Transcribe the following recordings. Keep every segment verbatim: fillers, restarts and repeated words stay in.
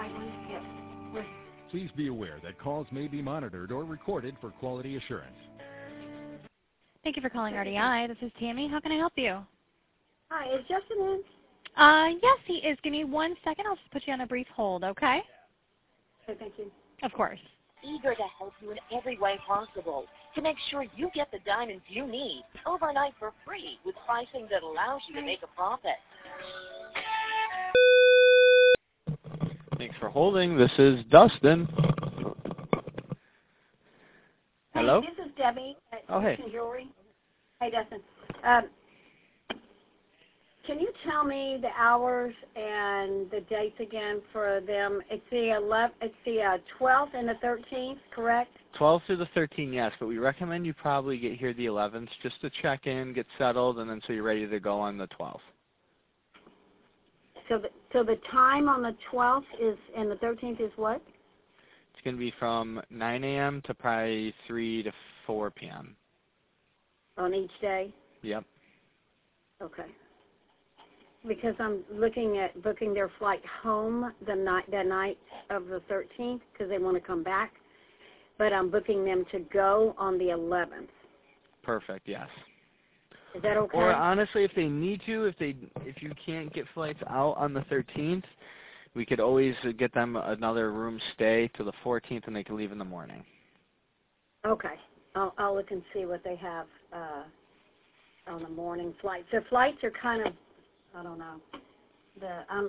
Please be aware that calls may be monitored or recorded for quality assurance. Thank you for calling R D I. This is Tammy. How can I help you? Hi, is Justin in? Uh, yes, he is. Give me one second. I'll just put you on a brief hold, okay? Okay, thank you. Of course. Eager to help you in every way possible to make sure you get the diamonds you need overnight for free with pricing that allows you to make a profit. Thanks for holding. This is Dustin. Hello? Hey, this is Debbie at Oh, hey. Christian Jewelry. Hey, Dustin. Um, can you tell me the hours and the dates again for them? It's the eleventh, it's the uh, twelfth and the thirteenth, correct? twelfth through the thirteenth, yes, but we recommend you probably get here the eleventh just to check in, get settled, and then so you're ready to go on the twelfth. So the, so the time on the twelfth is, and the thirteenth is what? It's going to be from nine a m to probably three to four p m On each day? Yep. Okay. Because I'm looking at booking their flight home the night, the night of the thirteenth because they want to come back, but I'm booking them to go on the eleventh. Perfect, yes. Is that okay? Or honestly, if they need to, if they if you can't get flights out on the thirteenth, we could always get them another room stay to the fourteenth, and they can leave in the morning. Okay. I'll, I'll look and see what they have uh, on the morning flights. The flights are kind of, I don't know. The um,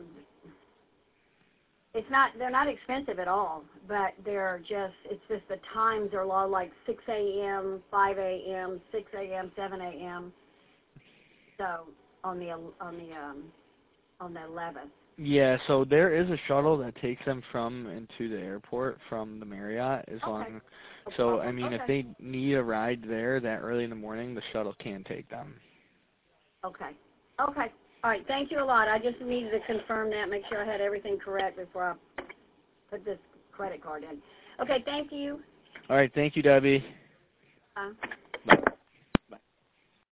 it's not they're not expensive at all, but they're just it's just the times are all like six a m, five a m, six a m, seven a m. So on the on the um, on the eleventh. Yeah, so there is a shuttle that takes them from into the airport from the Marriott. As Okay. long, so I mean, Okay. if they need a ride there that early in the morning, the shuttle can take them. Okay. Okay. All right. Thank you a lot. I just needed to confirm that, make sure I had everything correct before I put this credit card in. Okay. Thank you. All right, thank you, Debbie. Uh,